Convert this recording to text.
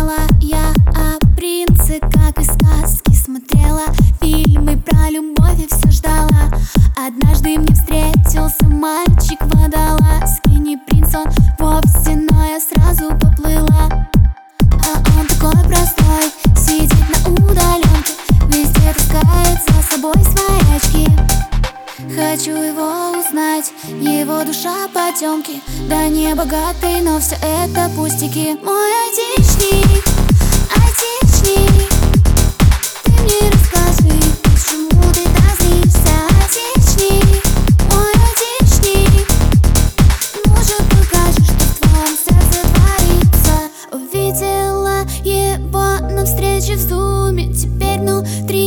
Мечтала я о принце, как из сказки смотрела фильмы про любовь и все ждала. Однажды мне встретился мальчик-водолаз. Не принц он вовсе, но я сразу поплыла. А он такой простой, сидит на удаленке, везде таскает за собой свои очки. Хочу его узнать, его душа потемки. Да не богатый, но все это пустяки. Мой айтишник, айтишник, ты мне расскажи, почему ты так злишься, айтишник, мой айтишник. Ну же покажи, что в твоем сердце творится. Увидела его на встрече в зуме, теперь внутри